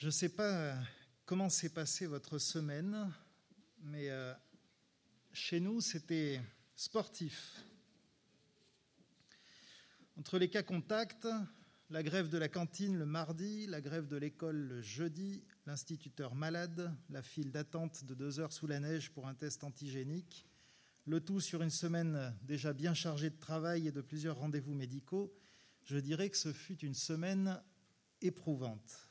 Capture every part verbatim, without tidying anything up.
Je ne sais pas comment s'est passée votre semaine, mais euh, chez nous, c'était sportif. Entre les cas contacts, la grève de la cantine le mardi, la grève de l'école le jeudi, l'instituteur malade, la file d'attente de deux heures sous la neige pour un test antigénique, le tout sur une semaine déjà bien chargée de travail et de plusieurs rendez-vous médicaux, je dirais que ce fut une semaine éprouvante.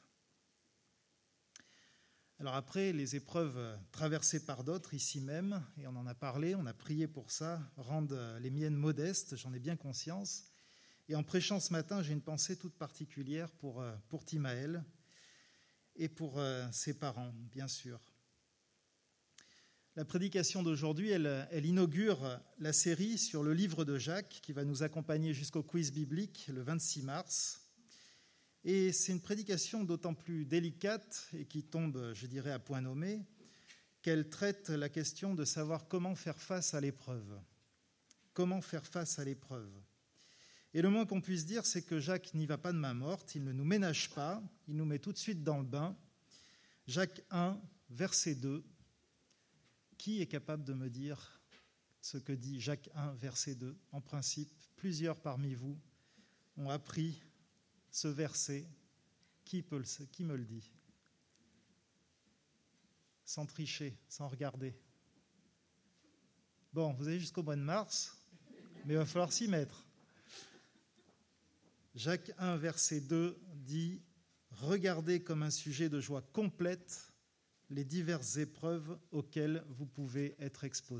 Alors après, les épreuves traversées par d'autres, ici même, et on en a parlé, on a prié pour ça, rendent les miennes modestes, j'en ai bien conscience. Et en prêchant ce matin, j'ai une pensée toute particulière pour, pour Timaël et pour ses parents, bien sûr. La prédication d'aujourd'hui, elle, elle inaugure la série sur le livre de Jacques qui va nous accompagner jusqu'au quiz biblique le vingt-six mars. Et c'est une prédication d'autant plus délicate et qui tombe, je dirais, à point nommé, qu'elle traite la question de savoir comment faire face à l'épreuve. Comment faire face à l'épreuve. Et le moins qu'on puisse dire, c'est que Jacques n'y va pas de main morte, il ne nous ménage pas, il nous met tout de suite dans le bain. Jacques un, verset deux. Qui est capable de me dire ce que dit Jacques un, verset deux ? En principe, plusieurs parmi vous ont appris ce verset. Qui peut le, qui me le dit ? Sans tricher, sans regarder. Bon, vous avez jusqu'au mois de mars, mais il va falloir s'y mettre. Jacques un, verset deux dit « Regardez comme un sujet de joie complète les diverses épreuves auxquelles vous pouvez être exposés. »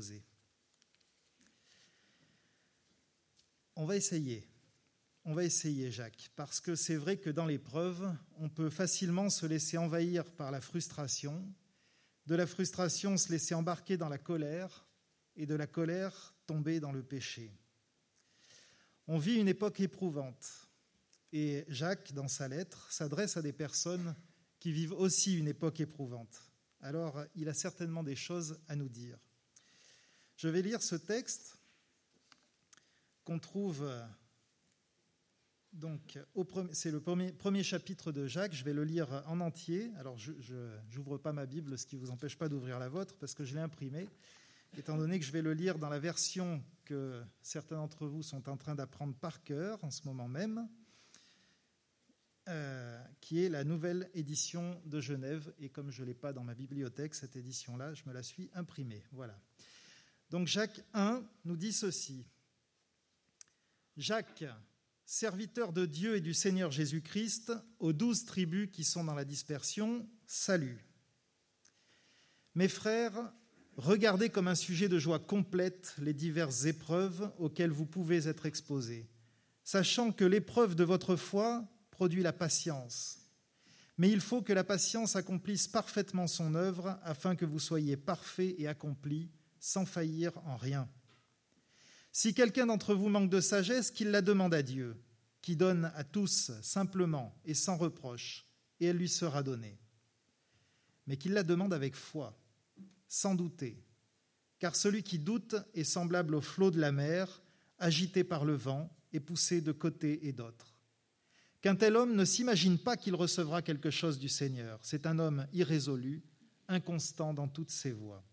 On va essayer. On va essayer, Jacques, parce que c'est vrai que dans l'épreuve, on peut facilement se laisser envahir par la frustration, de la frustration se laisser embarquer dans la colère, et de la colère tomber dans le péché. On vit une époque éprouvante, et Jacques, dans sa lettre, s'adresse à des personnes qui vivent aussi une époque éprouvante. Alors, il a certainement des choses à nous dire. Je vais lire ce texte qu'on trouve... Donc, au premier, c'est le premier, premier chapitre de Jacques, je vais le lire en entier. Alors, je n'ouvre pas ma Bible, ce qui ne vous empêche pas d'ouvrir la vôtre, parce que je l'ai imprimée, étant donné que je vais le lire dans la version que certains d'entre vous sont en train d'apprendre par cœur en ce moment même, euh, qui est la nouvelle édition de Genève. Et comme je ne l'ai pas dans ma bibliothèque, cette édition-là, je me la suis imprimée. Voilà. Donc, Jacques un nous dit ceci. Jacques, serviteur de Dieu et du Seigneur Jésus-Christ, aux douze tribus qui sont dans la dispersion, salut. Mes frères, regardez comme un sujet de joie complète les diverses épreuves auxquelles vous pouvez être exposés, sachant que l'épreuve de votre foi produit la patience. Mais il faut que la patience accomplisse parfaitement son œuvre afin que vous soyez parfaits et accomplis, sans faillir en rien. Si quelqu'un d'entre vous manque de sagesse, qu'il la demande à Dieu, qui donne à tous simplement et sans reproche, et elle lui sera donnée. Mais qu'il la demande avec foi, sans douter, car celui qui doute est semblable au flot de la mer, agité par le vent et poussé de côté et d'autre. Qu'un tel homme ne s'imagine pas qu'il recevra quelque chose du Seigneur. C'est un homme irrésolu, inconstant dans toutes ses voies.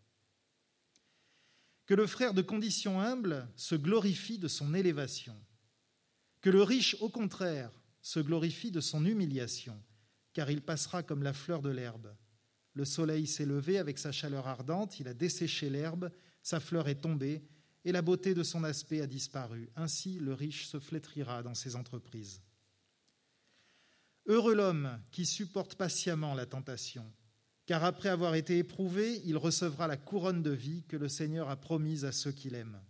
Que le frère de condition humble se glorifie de son élévation. Que le riche, au contraire, se glorifie de son humiliation, car il passera comme la fleur de l'herbe. Le soleil s'est levé avec sa chaleur ardente, il a desséché l'herbe, sa fleur est tombée, et la beauté de son aspect a disparu. Ainsi, le riche se flétrira dans ses entreprises. Heureux l'homme qui supporte patiemment la tentation, car après avoir été éprouvé, il recevra la couronne de vie que le Seigneur a promise à ceux qui l'aiment.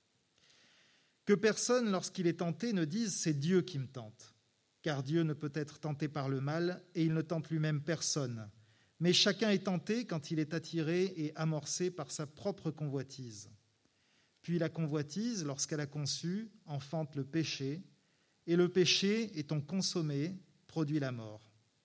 Que personne, lorsqu'il est tenté, ne dise « c'est Dieu qui me tente », car Dieu ne peut être tenté par le mal et il ne tente lui-même personne. Mais chacun est tenté quand il est attiré et amorcé par sa propre convoitise. Puis la convoitise, lorsqu'elle a conçu, enfante le péché, et le péché, étant consommé, produit la mort.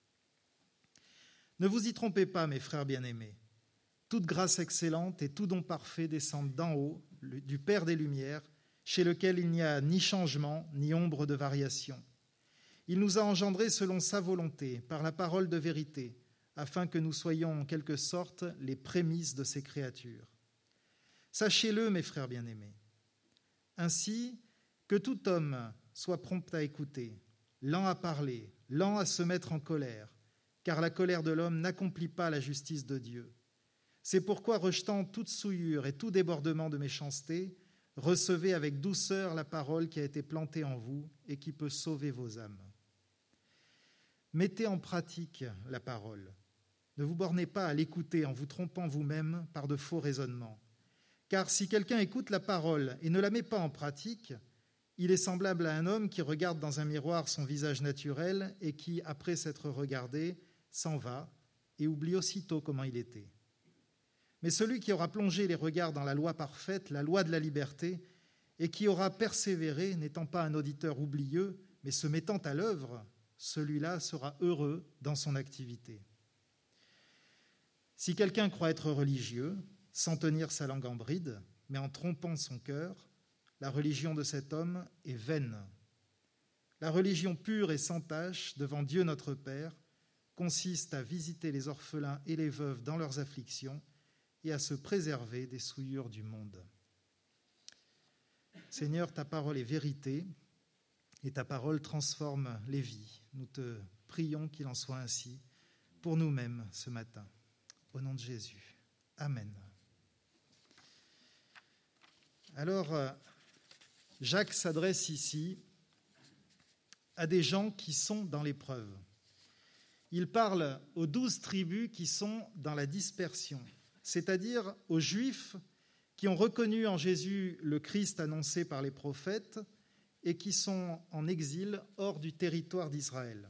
Ne vous y trompez pas, mes frères bien-aimés. Toute grâce excellente et tout don parfait descendent d'en haut, du Père des Lumières, chez lequel il n'y a ni changement, ni ombre de variation. Il nous a engendrés selon sa volonté, par la parole de vérité, afin que nous soyons en quelque sorte les prémices de ces créatures. Sachez-le, mes frères bien-aimés, ainsi que tout homme soit prompt à écouter, lent à parler, lent à se mettre en colère, car la colère de l'homme n'accomplit pas la justice de Dieu. C'est pourquoi, rejetant toute souillure et tout débordement de méchanceté, recevez avec douceur la parole qui a été plantée en vous et qui peut sauver vos âmes. Mettez en pratique la parole. Ne vous bornez pas à l'écouter en vous trompant vous-même par de faux raisonnements. Car si quelqu'un écoute la parole et ne la met pas en pratique, il est semblable à un homme qui regarde dans un miroir son visage naturel et qui, après s'être regardé, s'en va et oublie aussitôt comment il était. Mais celui qui aura plongé les regards dans la loi parfaite, la loi de la liberté, et qui aura persévéré, n'étant pas un auditeur oublieux, mais se mettant à l'œuvre, celui-là sera heureux dans son activité. Si quelqu'un croit être religieux, sans tenir sa langue en bride, mais en trompant son cœur, la religion de cet homme est vaine. La religion pure et sans tache devant Dieu notre Père consiste à visiter les orphelins et les veuves dans leurs afflictions et à se préserver des souillures du monde. Seigneur, ta parole est vérité et ta parole transforme les vies. Nous te prions qu'il en soit ainsi pour nous-mêmes ce matin. Au nom de Jésus. Amen. Alors, Jacques s'adresse ici à des gens qui sont dans l'épreuve. Il parle aux douze tribus qui sont dans la dispersion, c'est-à-dire aux Juifs qui ont reconnu en Jésus le Christ annoncé par les prophètes et qui sont en exil hors du territoire d'Israël.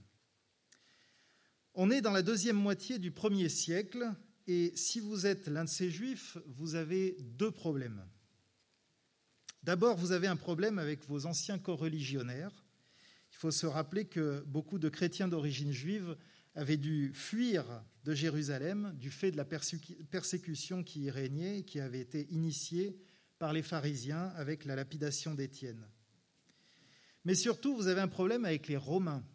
On est dans la deuxième moitié du premier siècle et si vous êtes l'un de ces Juifs, vous avez deux problèmes. D'abord, vous avez un problème avec vos anciens coreligionnaires. Il faut se rappeler que beaucoup de chrétiens d'origine juive avaient dû fuir de Jérusalem du fait de la persécution qui y régnait et qui avait été initiée par les pharisiens avec la lapidation d'Étienne. Mais surtout, vous avez un problème avec les Romains.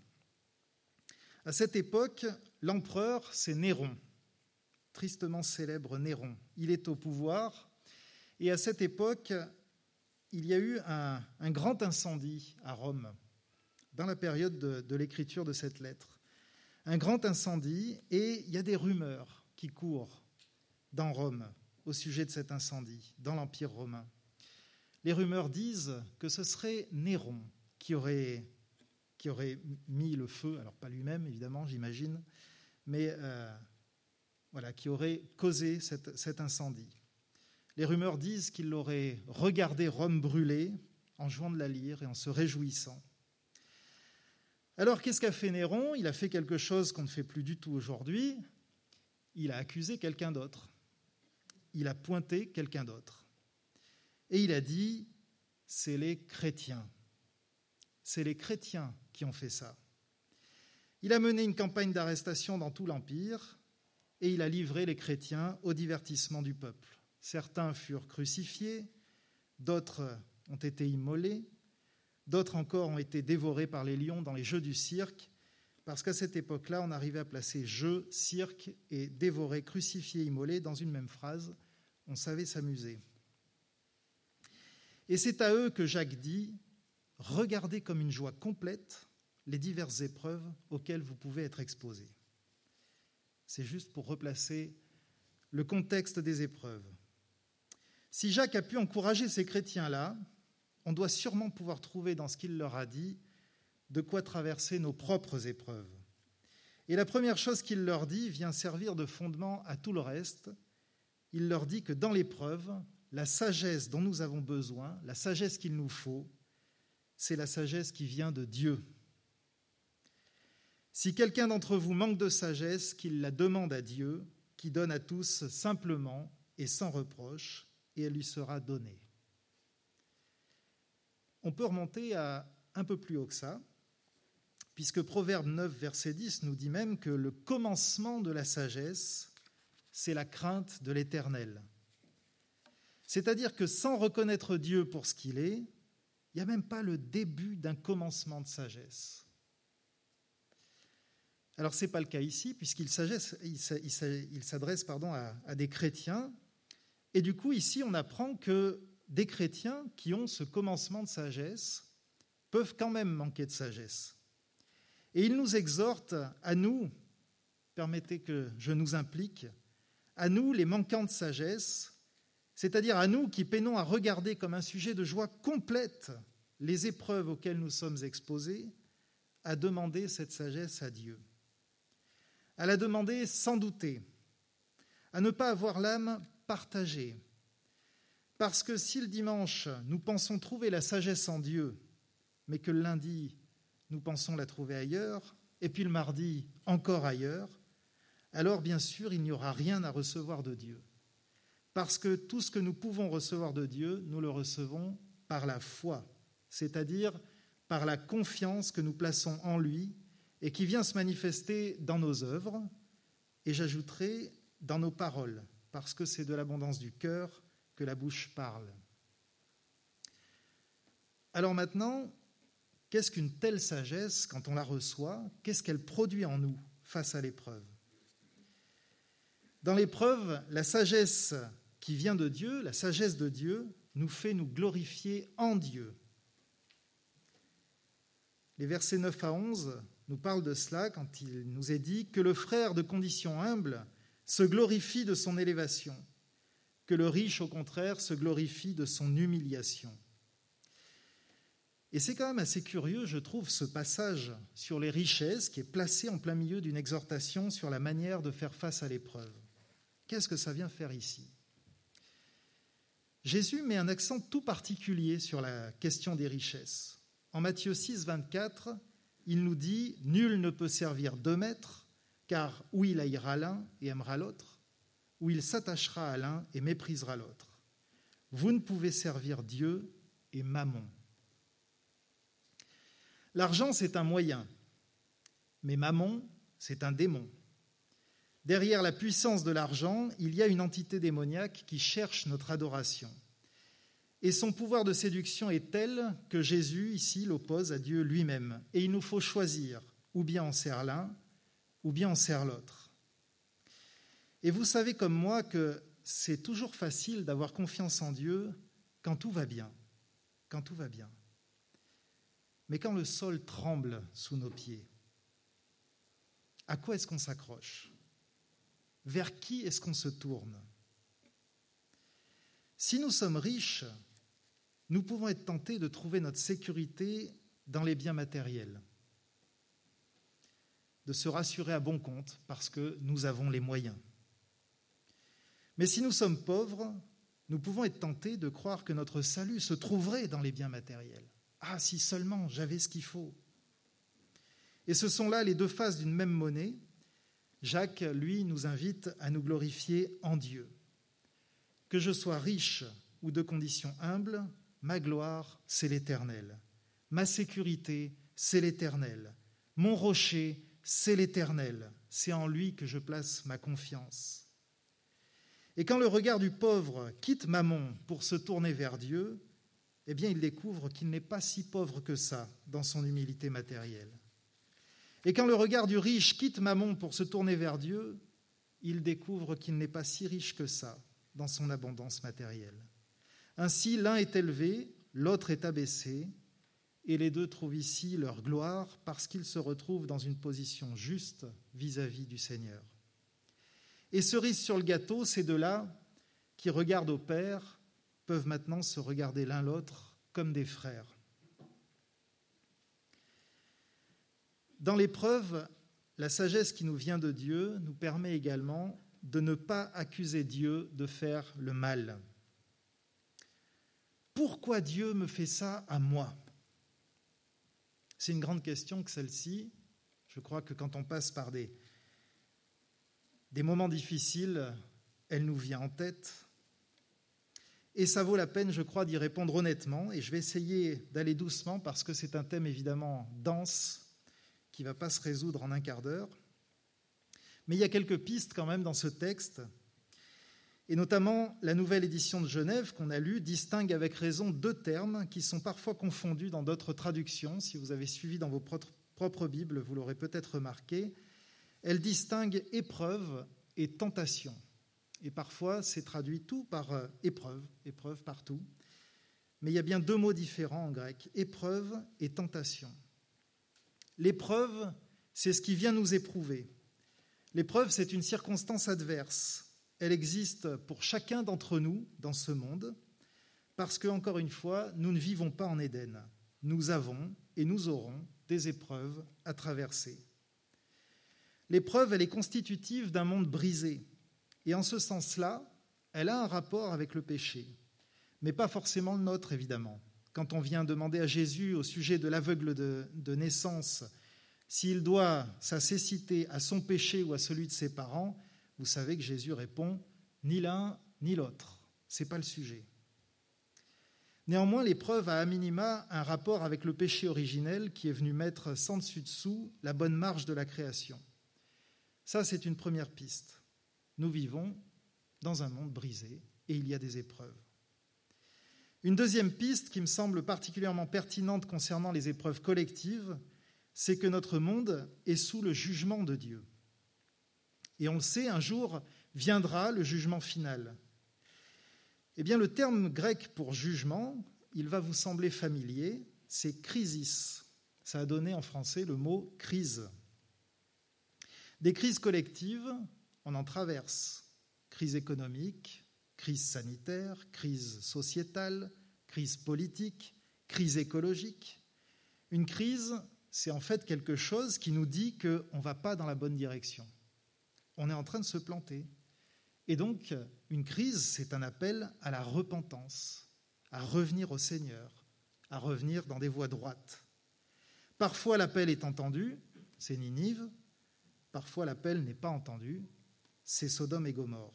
À cette époque, l'empereur, c'est Néron, tristement célèbre Néron. Il est au pouvoir et à cette époque, il y a eu un, un grand incendie à Rome, dans la période de, de l'écriture de cette lettre. Un grand incendie, et il y a des rumeurs qui courent dans Rome au sujet de cet incendie, dans l'Empire romain. Les rumeurs disent que ce serait Néron qui aurait, qui aurait mis le feu, alors pas lui-même évidemment, j'imagine, mais euh, voilà, qui aurait causé cette, cet incendie. Les rumeurs disent qu'il aurait regardé Rome brûler en jouant de la lyre et en se réjouissant. Alors, qu'est-ce qu'a fait Néron ? Il a fait quelque chose qu'on ne fait plus du tout aujourd'hui. Il a accusé quelqu'un d'autre. Il a pointé quelqu'un d'autre. Et il a dit, c'est les chrétiens. C'est les chrétiens qui ont fait ça. Il a mené une campagne d'arrestation dans tout l'Empire et il a livré les chrétiens au divertissement du peuple. Certains furent crucifiés, d'autres ont été immolés, d'autres encore ont été dévorés par les lions dans les jeux du cirque, parce qu'à cette époque-là, on arrivait à placer jeu, cirque et dévorer, crucifié, immolé dans une même phrase. On savait s'amuser. Et c'est à eux que Jacques dit « Regardez comme une joie complète les diverses épreuves auxquelles vous pouvez être exposés. » C'est juste pour replacer le contexte des épreuves. Si Jacques a pu encourager ces chrétiens-là, on doit sûrement pouvoir trouver dans ce qu'il leur a dit de quoi traverser nos propres épreuves. Et la première chose qu'il leur dit vient servir de fondement à tout le reste. Il leur dit que dans l'épreuve, la sagesse dont nous avons besoin, la sagesse qu'il nous faut, c'est la sagesse qui vient de Dieu. Si quelqu'un d'entre vous manque de sagesse, qu'il la demande à Dieu, qui donne à tous simplement et sans reproche, et elle lui sera donnée. On peut remonter à un peu plus haut que ça, puisque Proverbe neuf, verset dix nous dit même que le commencement de la sagesse, c'est la crainte de l'Éternel. C'est-à-dire que sans reconnaître Dieu pour ce qu'il est, il n'y a même pas le début d'un commencement de sagesse. Alors, ce n'est pas le cas ici, puisqu'il s'adresse pardon, à, à des chrétiens. Et du coup, ici, on apprend que des chrétiens qui ont ce commencement de sagesse peuvent quand même manquer de sagesse. Et il nous exhorte à nous, permettez que je nous implique, à nous les manquants de sagesse, c'est-à-dire à nous qui peinons à regarder comme un sujet de joie complète les épreuves auxquelles nous sommes exposés, à demander cette sagesse à Dieu. À la demander sans douter, à ne pas avoir l'âme partagée. Parce que si le dimanche, nous pensons trouver la sagesse en Dieu, mais que le lundi, nous pensons la trouver ailleurs, et puis le mardi, encore ailleurs, alors bien sûr, il n'y aura rien à recevoir de Dieu. Parce que tout ce que nous pouvons recevoir de Dieu, nous le recevons par la foi, c'est-à-dire par la confiance que nous plaçons en lui et qui vient se manifester dans nos œuvres, et j'ajouterai dans nos paroles, parce que c'est de l'abondance du cœur que la bouche parle. Alors maintenant, qu'est-ce qu'une telle sagesse, quand on la reçoit, qu'est-ce qu'elle produit en nous face à l'épreuve ? Dans l'épreuve, la sagesse qui vient de Dieu, la sagesse de Dieu, nous fait nous glorifier en Dieu. Les versets neuf à onze nous parlent de cela quand il nous est dit que le frère de condition humble se glorifie de son élévation, que le riche, au contraire, se glorifie de son humiliation. Et c'est quand même assez curieux, je trouve, ce passage sur les richesses qui est placé en plein milieu d'une exhortation sur la manière de faire face à l'épreuve. Qu'est-ce que ça vient faire ici ? Jésus met un accent tout particulier sur la question des richesses. En Matthieu six, vingt-quatre, il nous dit « Nul ne peut servir deux maîtres, car ou il haïra l'un et aimera l'autre, ou il s'attachera à l'un et méprisera l'autre. Vous ne pouvez servir Dieu et Mammon. » L'argent, c'est un moyen, mais Mammon, c'est un démon. Derrière la puissance de l'argent, il y a une entité démoniaque qui cherche notre adoration. Et son pouvoir de séduction est tel que Jésus, ici, l'oppose à Dieu lui-même. Et il nous faut choisir, ou bien on sert l'un, ou bien on sert l'autre. Et vous savez comme moi que c'est toujours facile d'avoir confiance en Dieu quand tout va bien, quand tout va bien. Mais quand le sol tremble sous nos pieds, à quoi est-ce qu'on s'accroche ? Vers qui est-ce qu'on se tourne ? Si nous sommes riches, nous pouvons être tentés de trouver notre sécurité dans les biens matériels, de se rassurer à bon compte parce que nous avons les moyens. Mais si nous sommes pauvres, nous pouvons être tentés de croire que notre salut se trouverait dans les biens matériels. Ah, si seulement j'avais ce qu'il faut. Et ce sont là les deux faces d'une même monnaie. Jacques, lui, nous invite à nous glorifier en Dieu. Que je sois riche ou de condition humble, ma gloire, c'est l'Éternel. Ma sécurité, c'est l'Éternel. Mon rocher, c'est l'Éternel. C'est en lui que je place ma confiance. Et quand le regard du pauvre quitte Mammon pour se tourner vers Dieu, eh bien, il découvre qu'il n'est pas si pauvre que ça dans son humilité matérielle. Et quand le regard du riche quitte Mammon pour se tourner vers Dieu, il découvre qu'il n'est pas si riche que ça dans son abondance matérielle. Ainsi, l'un est élevé, l'autre est abaissé, et les deux trouvent ici leur gloire parce qu'ils se retrouvent dans une position juste vis-à-vis du Seigneur. Et cerise sur le gâteau, ces deux-là, qui regardent au Père, peuvent maintenant se regarder l'un l'autre comme des frères. Dans l'épreuve, la sagesse qui nous vient de Dieu nous permet également de ne pas accuser Dieu de faire le mal. Pourquoi Dieu me fait ça à moi ? C'est une grande question que celle-ci. Je crois que quand on passe par des, des moments difficiles, elle nous vient en tête. Et ça vaut la peine, je crois, d'y répondre honnêtement. Et je vais essayer d'aller doucement parce que c'est un thème évidemment dense qui ne va pas se résoudre en un quart d'heure. Mais il y a quelques pistes quand même dans ce texte. Et notamment, la nouvelle édition de Genève qu'on a lue distingue avec raison deux termes qui sont parfois confondus dans d'autres traductions. Si vous avez suivi dans vos propres Bibles, vous l'aurez peut-être remarqué. elle distingue épreuve et tentation. Et parfois, c'est traduit tout par euh, épreuve, épreuve partout. Mais il y a bien deux mots différents en grec, épreuve et tentation. L'épreuve, c'est ce qui vient nous éprouver. L'épreuve, c'est une circonstance adverse. Elle existe pour chacun d'entre nous dans ce monde, parce que, encore une fois, nous ne vivons pas en Éden. Nous avons et nous aurons des épreuves à traverser. L'épreuve, elle est constitutive d'un monde brisé. Et en ce sens-là, elle a un rapport avec le péché. Mais pas forcément le nôtre, évidemment. Quand on vient demander à Jésus au sujet de l'aveugle de, de naissance s'il doit sa cécité à son péché ou à celui de ses parents, vous savez que Jésus répond « ni l'un ni l'autre ». Ce n'est pas le sujet. Néanmoins, l'épreuve a à minima un rapport avec le péché originel qui est venu mettre sans dessus-dessous la bonne marche de la création. Ça, c'est une première piste. Nous vivons dans un monde brisé et il y a des épreuves. Une deuxième piste qui me semble particulièrement pertinente concernant les épreuves collectives, c'est que notre monde est sous le jugement de Dieu. Et on le sait, un jour viendra le jugement final. Eh bien, le terme grec pour jugement, il va vous sembler familier, c'est krisis. Ça a donné en français le mot crise. Des crises collectives, on en traverse. Crise économique, crise sanitaire, crise sociétale, crise politique, crise écologique. Une crise, c'est en fait quelque chose qui nous dit qu'on ne va pas dans la bonne direction. On est en train de se planter. Et donc, une crise, c'est un appel à la repentance, à revenir au Seigneur, à revenir dans des voies droites. Parfois, l'appel est entendu, c'est Ninive. Parfois, l'appel n'est pas entendu, c'est Sodome et Gomorrhe.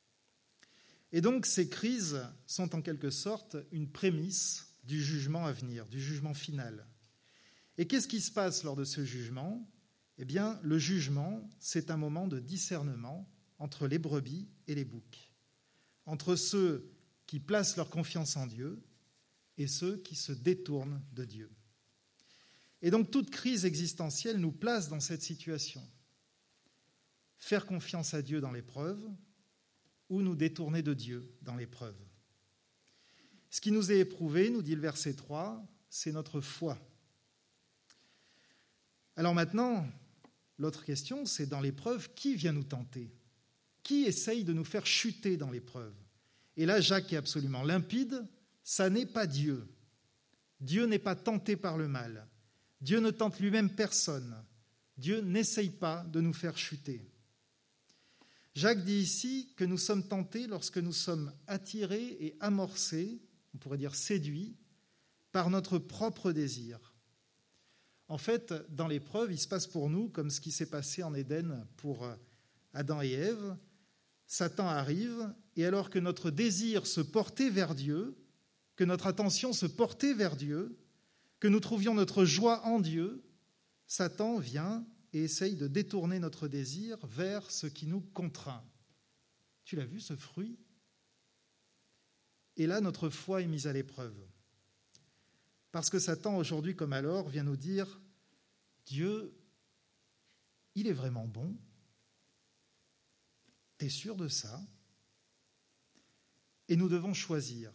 Et donc, ces crises sont en quelque sorte une prémisse du jugement à venir, du jugement final. Et qu'est-ce qui se passe lors de ce jugement ? Eh bien, le jugement, c'est un moment de discernement entre les brebis et les boucs, entre ceux qui placent leur confiance en Dieu et ceux qui se détournent de Dieu. Et donc, toute crise existentielle nous place dans cette situation. Faire confiance à Dieu dans l'épreuve ou nous détourner de Dieu dans l'épreuve. Ce qui nous est éprouvé, nous dit le verset trois, c'est notre foi. Alors maintenant, l'autre question, c'est dans l'épreuve, qui vient nous tenter ? Qui essaye de nous faire chuter dans l'épreuve ? Et là, Jacques est absolument limpide, ça n'est pas Dieu. Dieu n'est pas tenté par le mal. Dieu ne tente lui-même personne. Dieu n'essaye pas de nous faire chuter. Jacques dit ici que nous sommes tentés lorsque nous sommes attirés et amorcés, on pourrait dire séduits, par notre propre désir. En fait, dans l'épreuve, il se passe pour nous comme ce qui s'est passé en Éden pour Adam et Ève. Satan arrive, et alors que notre désir se portait vers Dieu, que notre attention se portait vers Dieu, que nous trouvions notre joie en Dieu, Satan vient et essaye de détourner notre désir vers ce qui nous contraint. Tu l'as vu, ce fruit ? Et là, notre foi est mise à l'épreuve. Parce que Satan, aujourd'hui comme alors, vient nous dire « Dieu, il est vraiment bon ? T'es sûr de ça ? » Et nous devons choisir.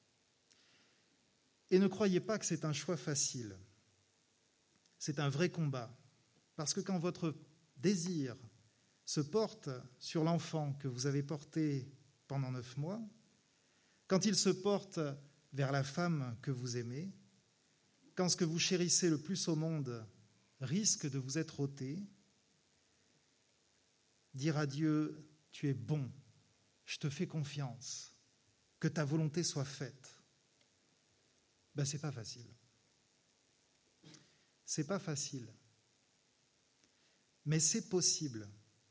Et ne croyez pas que c'est un choix facile. C'est un vrai combat. Parce que quand votre désir se porte sur l'enfant que vous avez porté pendant neuf mois, quand il se porte vers la femme que vous aimez, quand ce que vous chérissez le plus au monde risque de vous être ôté, dire à Dieu, tu es bon, je te fais confiance, que ta volonté soit faite, ben c'est pas facile. C'est pas facile. Mais c'est possible.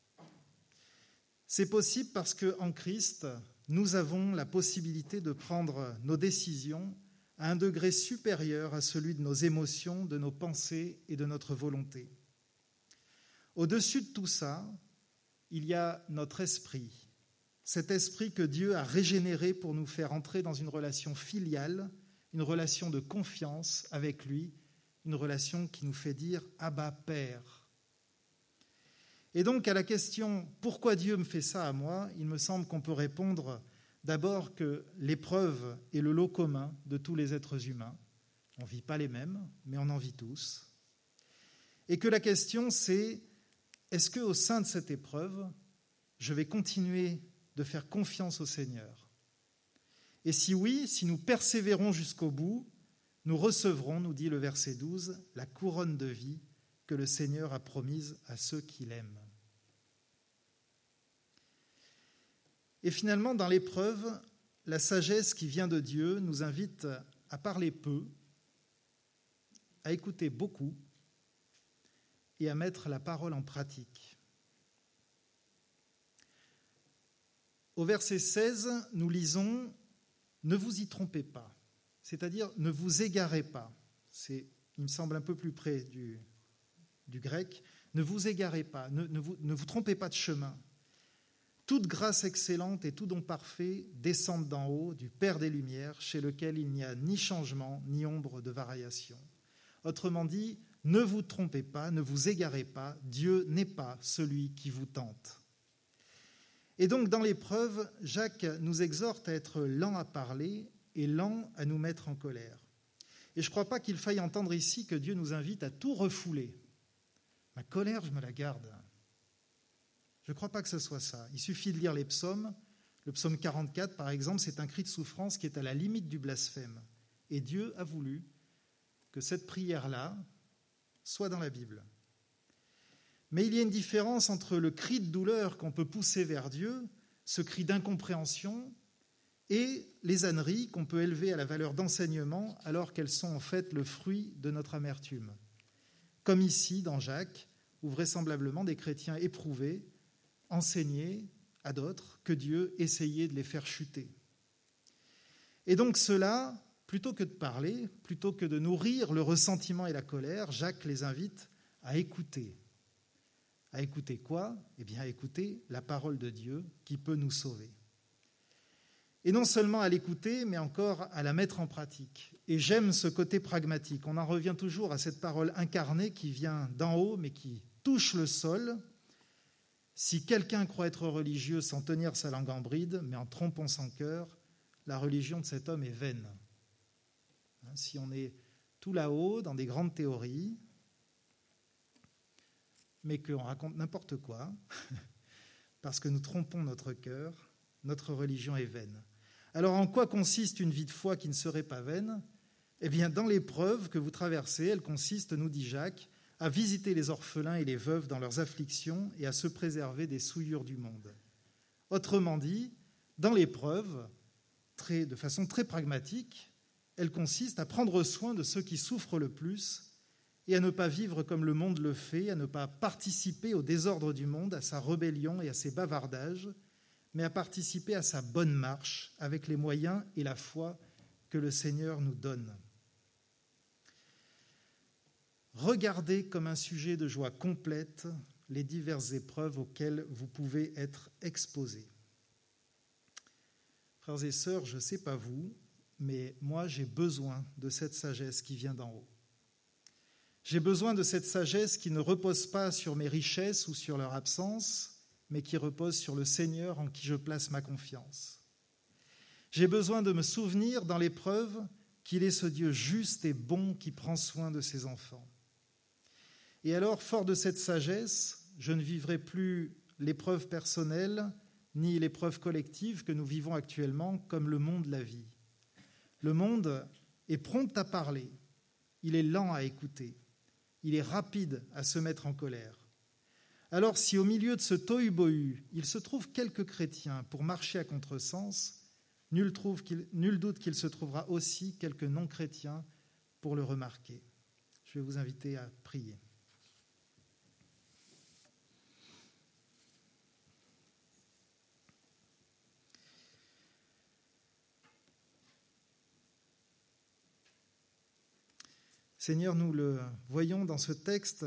C'est possible parce qu'en Christ, nous avons la possibilité de prendre nos décisions à un degré supérieur à celui de nos émotions, de nos pensées et de notre volonté. Au-dessus de tout ça, il y a notre esprit, cet esprit que Dieu a régénéré pour nous faire entrer dans une relation filiale, une relation de confiance avec lui, une relation qui nous fait dire « Abba, Père ». Et donc à la question « Pourquoi Dieu me fait ça à moi ?», il me semble qu'on peut répondre d'abord que l'épreuve est le lot commun de tous les êtres humains. On ne vit pas les mêmes, mais on en vit tous. Et que la question c'est « Est-ce qu'au sein de cette épreuve, je vais continuer de faire confiance au Seigneur ? Et si oui, si nous persévérons jusqu'au bout, nous recevrons, nous dit le verset douze, la couronne de vie que le Seigneur a promise à ceux qui l'aiment. » Et finalement, dans l'épreuve, la sagesse qui vient de Dieu nous invite à parler peu, à écouter beaucoup et à mettre la parole en pratique. Au verset seize, nous lisons « Ne vous y trompez pas », c'est-à-dire « ne vous égarez pas ». C'est, il me semble, un peu plus près du, du grec. « Ne vous égarez pas, ne, ne, vous, ne vous trompez pas de chemin. Toute grâce excellente et tout don parfait descendent d'en haut, du Père des Lumières, chez lequel il n'y a ni changement, ni ombre de variation. » Autrement dit, ne vous trompez pas, ne vous égarez pas, Dieu n'est pas celui qui vous tente. Et donc, dans l'épreuve, Jacques nous exhorte à être lent à parler et lent à nous mettre en colère. Et je ne crois pas qu'il faille entendre ici que Dieu nous invite à tout refouler. Ma colère, je me la garde. Je ne crois pas que ce soit ça. Il suffit de lire les psaumes. Le psaume quarante-quatre, par exemple, c'est un cri de souffrance qui est à la limite du blasphème. Et Dieu a voulu que cette prière-là soit dans la Bible. Mais il y a une différence entre le cri de douleur qu'on peut pousser vers Dieu, ce cri d'incompréhension, et les âneries qu'on peut élever à la valeur d'enseignement alors qu'elles sont en fait le fruit de notre amertume. Comme ici, dans Jacques, où vraisemblablement des chrétiens éprouvés enseignaient à d'autres que Dieu essayait de les faire chuter. Et donc cela, plutôt que de parler, plutôt que de nourrir le ressentiment et la colère, Jacques les invite à écouter. À écouter quoi ? Eh bien, à écouter la parole de Dieu qui peut nous sauver. Et non seulement à l'écouter, mais encore à la mettre en pratique. Et j'aime ce côté pragmatique. On en revient toujours à cette parole incarnée qui vient d'en haut, mais qui touche le sol. Si quelqu'un croit être religieux sans tenir sa langue en bride, mais en trompant son cœur, la religion de cet homme est vaine. Si on est tout là-haut, dans des grandes théories, mais qu'on raconte n'importe quoi, parce que nous trompons notre cœur, notre religion est vaine. Alors en quoi consiste une vie de foi qui ne serait pas vaine ? Eh bien, dans l'épreuve que vous traversez, elle consiste, nous dit Jacques, à visiter les orphelins et les veuves dans leurs afflictions et à se préserver des souillures du monde. Autrement dit, dans l'épreuve, très, de façon très pragmatique, elle consiste à prendre soin de ceux qui souffrent le plus et à ne pas vivre comme le monde le fait, à ne pas participer au désordre du monde, à sa rébellion et à ses bavardages, mais à participer à sa bonne marche avec les moyens et la foi que le Seigneur nous donne. Regardez comme un sujet de joie complète les diverses épreuves auxquelles vous pouvez être exposés. Frères et sœurs, je ne sais pas vous, mais moi j'ai besoin de cette sagesse qui vient d'en haut. J'ai besoin de cette sagesse qui ne repose pas sur mes richesses ou sur leur absence, mais qui repose sur le Seigneur en qui je place ma confiance. J'ai besoin de me souvenir dans l'épreuve qu'il est ce Dieu juste et bon qui prend soin de ses enfants. Et alors, fort de cette sagesse, je ne vivrai plus l'épreuve personnelle ni l'épreuve collective que nous vivons actuellement comme le monde la vit. Le monde est prompt à parler, il est lent à écouter, il est rapide à se mettre en colère. Alors si au milieu de ce tohu-bohu, il se trouve quelques chrétiens pour marcher à contresens, nul, trouve qu'il, nul doute qu'il se trouvera aussi quelques non-chrétiens pour le remarquer. Je vais vous inviter à prier. Seigneur, nous le voyons dans ce texte.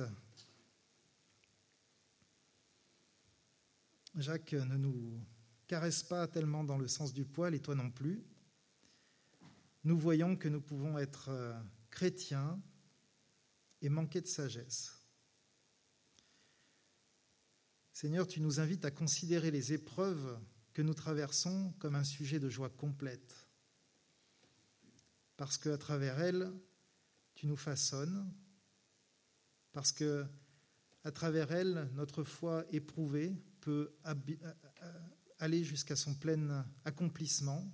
Jacques ne nous caresse pas tellement dans le sens du poil, et toi non plus. Nous voyons que nous pouvons être chrétiens, chrétiens, et et manquer de sagesse. Seigneur, tu nous invites à considérer les épreuves que nous traversons comme un sujet de joie complète, parce qu'à travers elles, tu nous façonnes, parce que à travers elles, notre foi éprouvée peut aller jusqu'à son plein accomplissement.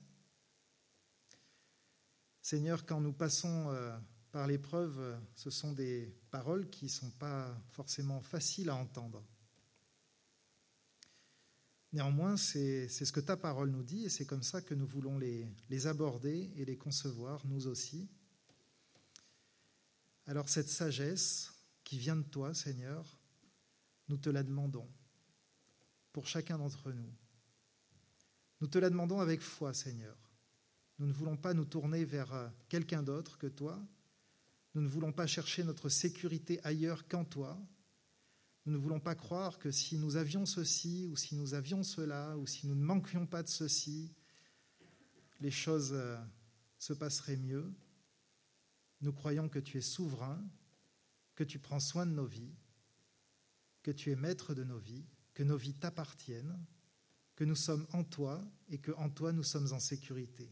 Seigneur, quand nous passons par l'épreuve, ce sont des paroles qui ne sont pas forcément faciles à entendre. Néanmoins, c'est, c'est ce que ta parole nous dit et c'est comme ça que nous voulons les, les aborder et les concevoir, nous aussi. Alors cette sagesse qui vient de toi, Seigneur, nous te la demandons pour chacun d'entre nous. Nous te la demandons avec foi, Seigneur. Nous ne voulons pas nous tourner vers quelqu'un d'autre que toi. Nous ne voulons pas chercher notre sécurité ailleurs qu'en toi. Nous ne voulons pas croire que si nous avions ceci ou si nous avions cela ou si nous ne manquions pas de ceci, les choses se passeraient mieux. Nous croyons que tu es souverain, que tu prends soin de nos vies, que tu es maître de nos vies, que nos vies t'appartiennent, que nous sommes en toi et que en toi nous sommes en sécurité.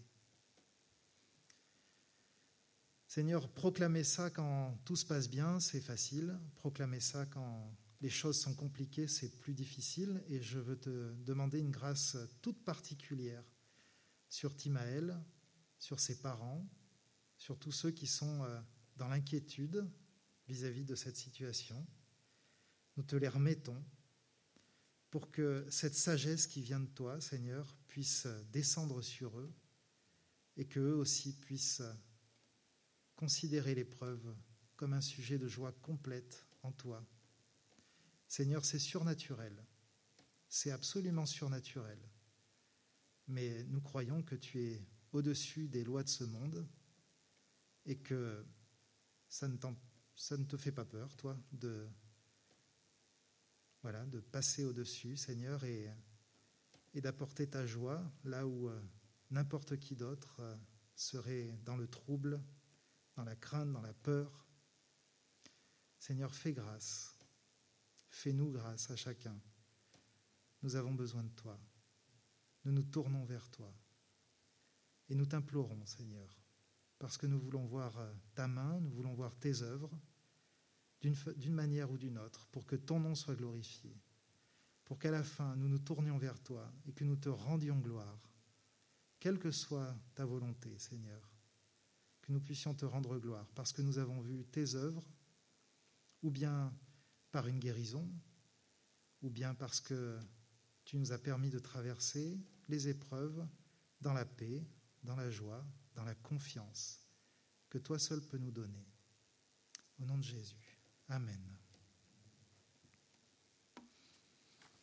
Seigneur, proclamer ça quand tout se passe bien, c'est facile. Proclamer ça quand les choses sont compliquées, c'est plus difficile. Et je veux te demander une grâce toute particulière sur Timaël, sur ses parents, sur tous ceux qui sont dans l'inquiétude vis-à-vis de cette situation. Nous te les remettons pour que cette sagesse qui vient de toi, Seigneur, puisse descendre sur eux et qu'eux aussi puissent considérer l'épreuve comme un sujet de joie complète en toi. Seigneur, c'est surnaturel, c'est absolument surnaturel, mais nous croyons que tu es au-dessus des lois de ce monde et que ça ne, ça ne te fait pas peur, toi, de, voilà, de passer au-dessus, Seigneur, et, et d'apporter ta joie là où euh, n'importe qui d'autre euh, serait dans le trouble, dans la crainte, dans la peur. Seigneur, fais grâce. Fais-nous grâce à chacun. Nous avons besoin de toi. Nous nous tournons vers toi. Et nous t'implorons, Seigneur, parce que nous voulons voir ta main, nous voulons voir tes œuvres, d'une, d'une manière ou d'une autre, pour que ton nom soit glorifié, pour qu'à la fin, nous nous tournions vers toi et que nous te rendions gloire, quelle que soit ta volonté, Seigneur, que nous puissions te rendre gloire, parce que nous avons vu tes œuvres, ou bien par une guérison, ou bien parce que tu nous as permis de traverser les épreuves dans la paix, dans la joie, dans la confiance que toi seul peux nous donner. Au nom de Jésus. Amen.